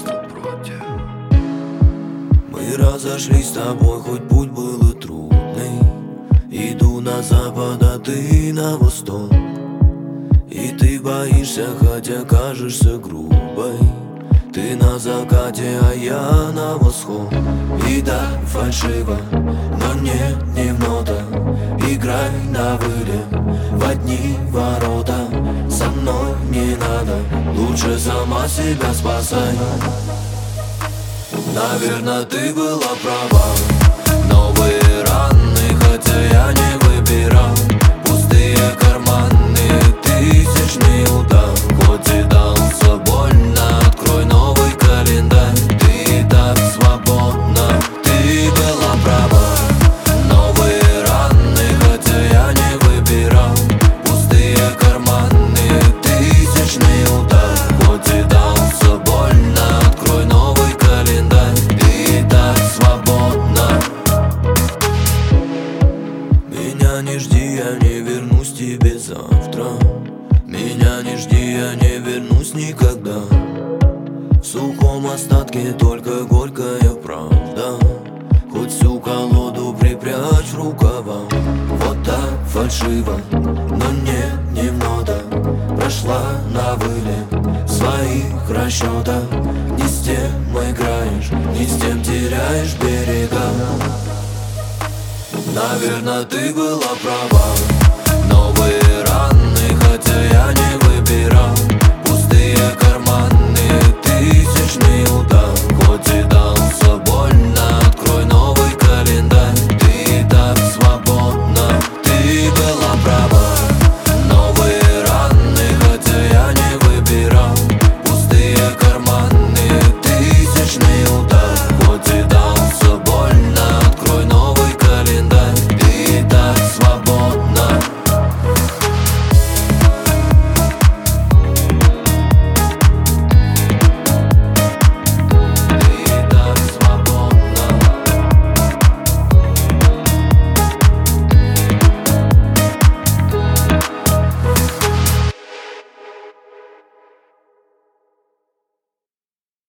Мы разошлись с тобой, хоть путь был и трудный. Иду на запад, а ты на восток. И ты боишься, хотя кажешься грубой. Ты на закате, а я на восход. И да, фальшиво, но нет, не в нотах. Играй на вылет, в одни ворота. Со мной не надо, лучше сама себя спасай. Наверно, ты была права. Новые раны, хотя я не выбирал. Пустые карманы, тысячный удар. Хоть и дался больно, открой новый календарь. Ты и так свободна, ты была права. Новые раны, хотя я не выбирал. Пустые карманы, тысячный удар. Хоть и дался больно, открой новый календарь. Ты и так свободна. Меня не жди, я не вернусь тебе завтра. Меня не жди, я не вернусь никогда. В сухом остатке только горькая правда. Хоть всю колоду припрячь в рукава. Вот так фальшиво, но нет, не в нотах. Прошла на вылет в своих расчетах. Не с тем играешь, не с тем теряешь берега. Наверно, ты была права.